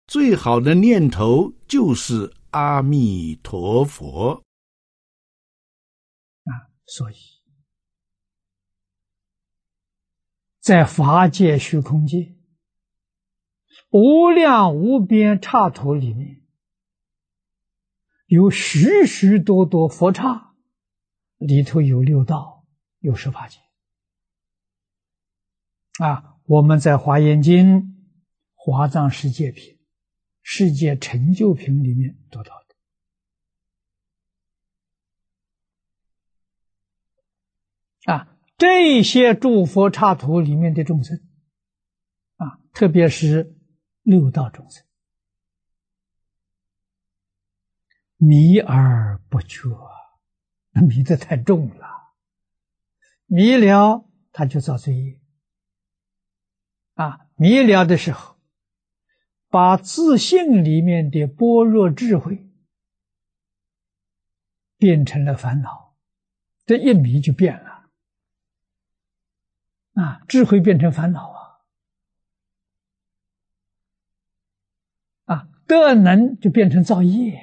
最好的念头就是阿弥陀佛。 所以在法界虚空界无量无边刹土里面，有许许多多佛刹，里头有六道，有18界。我们在《华严经》《华藏世界品》《世界成就品》里面读到的。这些诸佛刹土里面的众生，特别是六道众生，迷而不觉，迷得太重了，迷了他就造罪业。迷了的时候，把自性里面的般若智慧变成了烦恼，这一迷就变了。智慧变成烦恼德能就变成造业，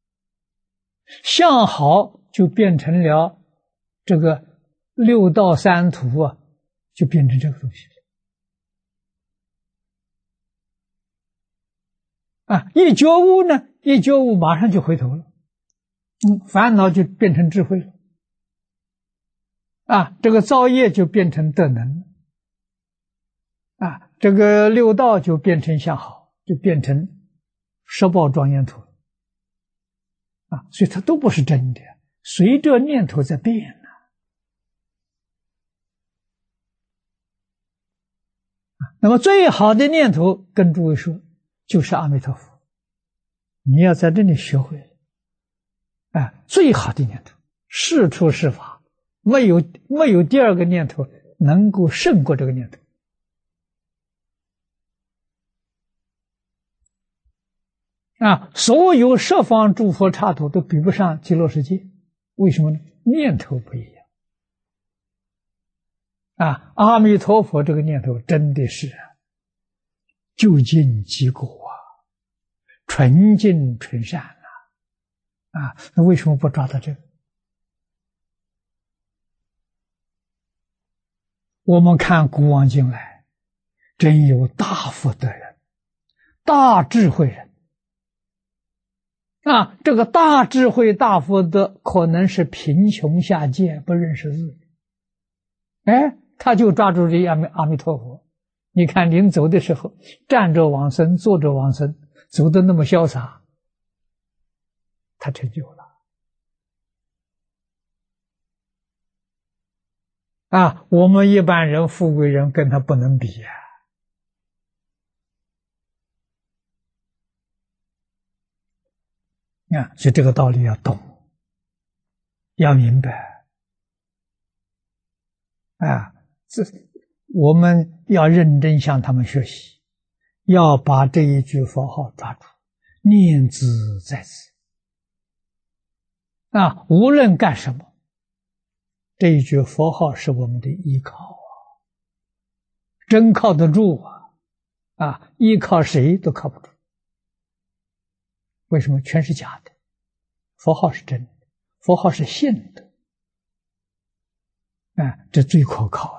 相好就变成了这个六道三途就变成这个东西了。一觉悟呢，一觉悟马上就回头了，烦恼就变成智慧了。这个造业就变成德能了，这个六道就变成相好，就变成十报庄严土所以它都不是真的，随着念头在变那么最好的念头跟诸位说就是阿弥陀佛，你要在这里学会了最好的念头，是处是法，没有第二个念头能够胜过这个念头。所有十方诸佛刹土都比不上极乐世界，为什么呢？念头不一样。阿弥陀佛这个念头真的是究竟极果纯净纯善那为什么不抓到这个？我们看古往今来，真有大福德人，大智慧人这个大智慧大福德可能是贫穷下贱，不认识字，他就抓住这阿弥陀佛。你看临走的时候，站着往生，坐着往生，走得那么潇洒，他成就了我们一般人富贵人跟他不能比所以这个道理要懂，要明白我们要认真向他们学习，要把这一句佛号抓住，念兹在兹无论干什么，这一句佛号是我们的依靠真靠得住依靠谁都靠不住。为什么？全是假的，佛号是真的，佛号是信的这最可靠